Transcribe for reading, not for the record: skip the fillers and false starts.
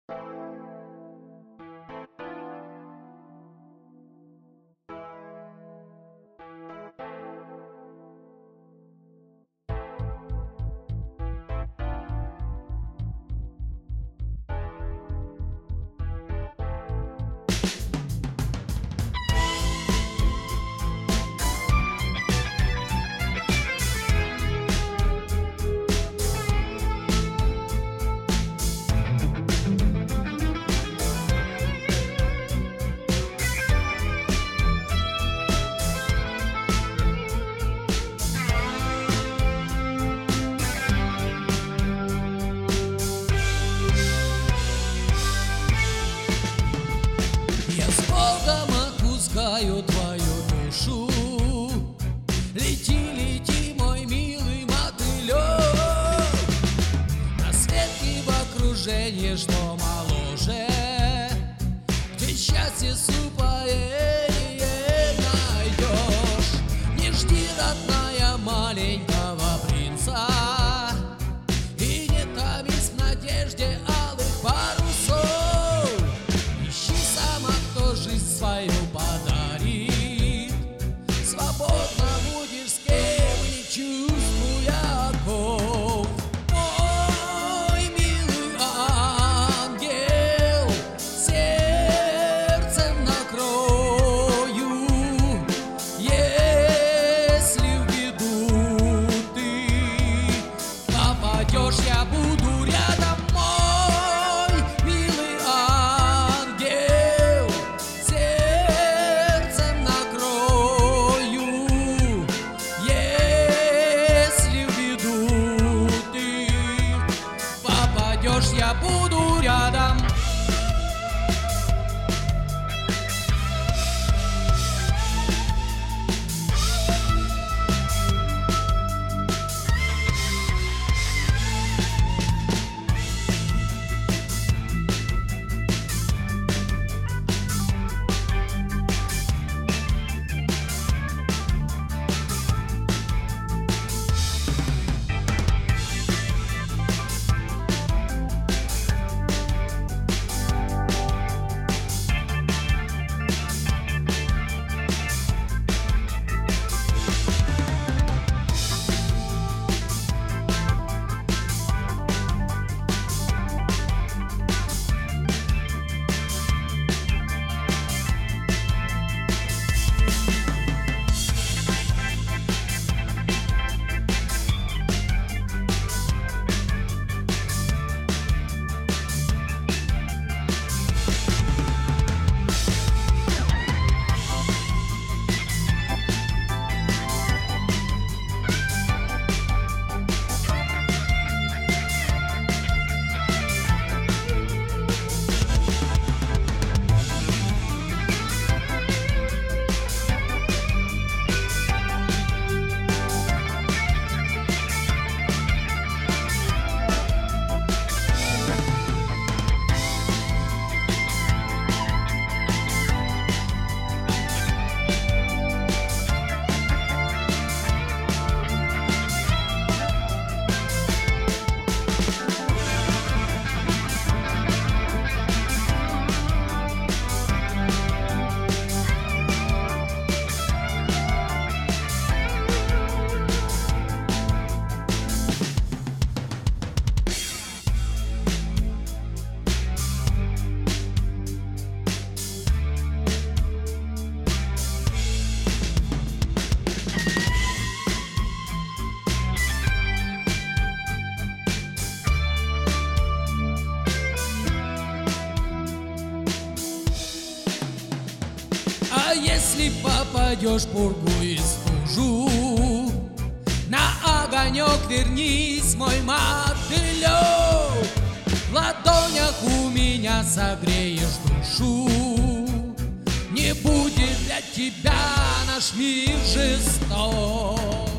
Твою душу. Лети, лети, мой милый мотылек, на свет и в окружении, что моложе, где счастье с упоением найдешь. Не жди, родная, маленького принца, и не томись в надежде алых парусов. Ищи сама, кто жизнь свою подарит, свободно будешь с кем, не чувствуя оков. Мой милый ангел, сердцем накрою, если в беду ты попадешь, я буду рядом. Мой милый ангел, сердцем накрою, если в беду ты попадешь, я буду рядом. А если попадешь в пургу и стужу, на огонек вернись, мой мотылек. В ладонях у меня согреешь душу, не будет для тебя наш мир жесток.